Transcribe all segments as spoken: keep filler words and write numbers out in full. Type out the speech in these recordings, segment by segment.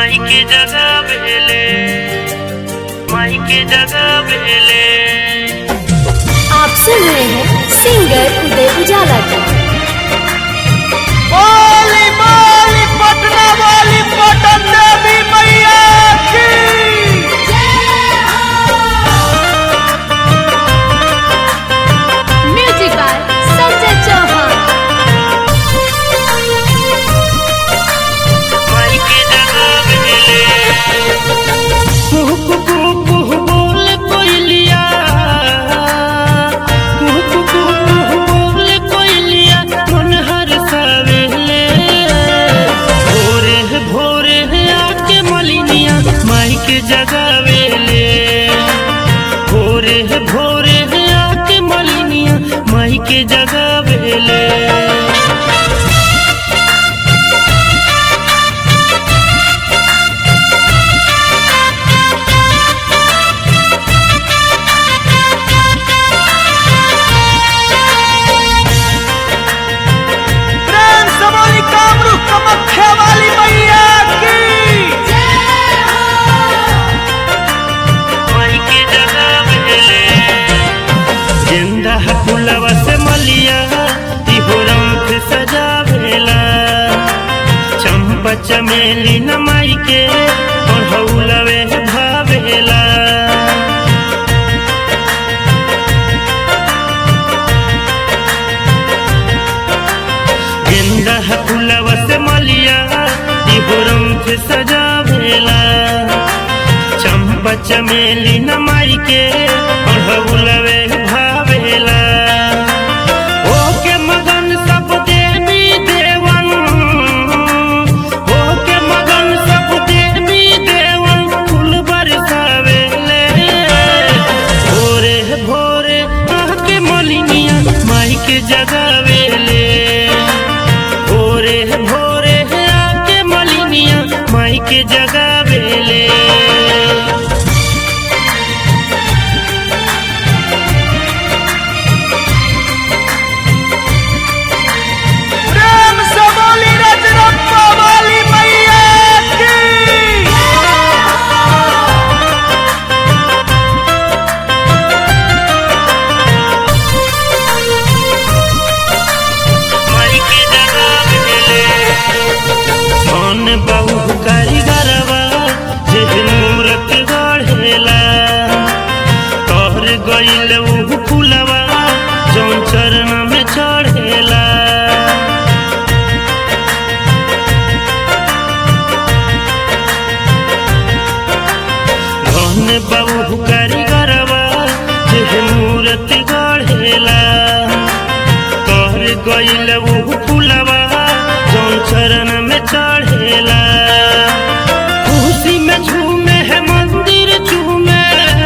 माई के जगह भेले, माई के जगह भेले। आप सुन रहे हैं सिंगर उदय उजाला को। बोली बोली पटना वाली पटन देवी मैया की। Music by Sanjay Chauhan. माई के जगह भेले। कुहू कुहू कुहू बोल कोयलिया, कुहू कुहू कुहू बोल कोयलिया, मन हरसावेले। भोरे भोरे आके मलिनिया माई के जगावेले। भोरे भोरे आके मलिनिया माई के जगावेले। प्रेम से बोली कामरू कामाख्या वाली मैया की। माई के जगह भेले। गेंदा फूलवा से मलिया तिहोरम से सजा भेला। चंपा चमेली न माई के ओढ़ौलवे भावेला। गेंदा फूलवा से मलिया तिहोरम से सजा भेला। चंपा चमेली न माई के ओढ़ौलवे भावेला। ओके मगन सब देवी देवन, ओके मगन सब देवी देवन फूल बरसावेले। भोरे भोरे आके मलिनिया माई के जगावेले। भोरे भोरे आके मलिनिया माई के जगावेले। प्रेम से बोली रजरप्पा वाली मैया की। माई के जगह भेले। कौन बहु कारीगरवा जे मूरत गढ़ेला। तोहर गइल उ फूलवा जौन चरण में चढ़ेला। कौन बहु कारीगरवा जे मूरत गढ़ेला। तोहर गइल उ फूलवा जौन चरण में चढ़ेला। खुशी में झूमे है मंदिर झूमे,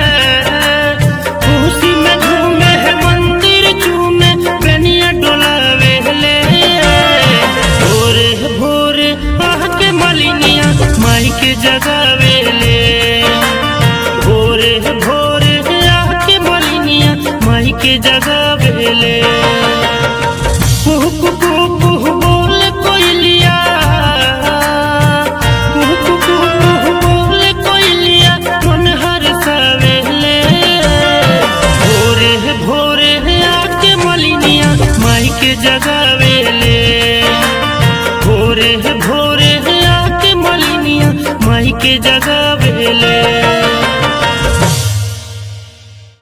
खुशी में झूमे है मंदिर झूमे, बेनिया डोलावेले। भोरे भोरे आके मलिनिया माई के जगावेले। भोरे भोरे आके मलिनिया माई के जगावेले। कुहू कुहू कुहू बोल कोयलिया, कुहू कुहू कुहू बोल कोयलिया, मन हरसावेले। भोरे भोरे आके मलिनिया माई के जगावेले। भोरे भोरे आके मलिनिया माई के जगावेले।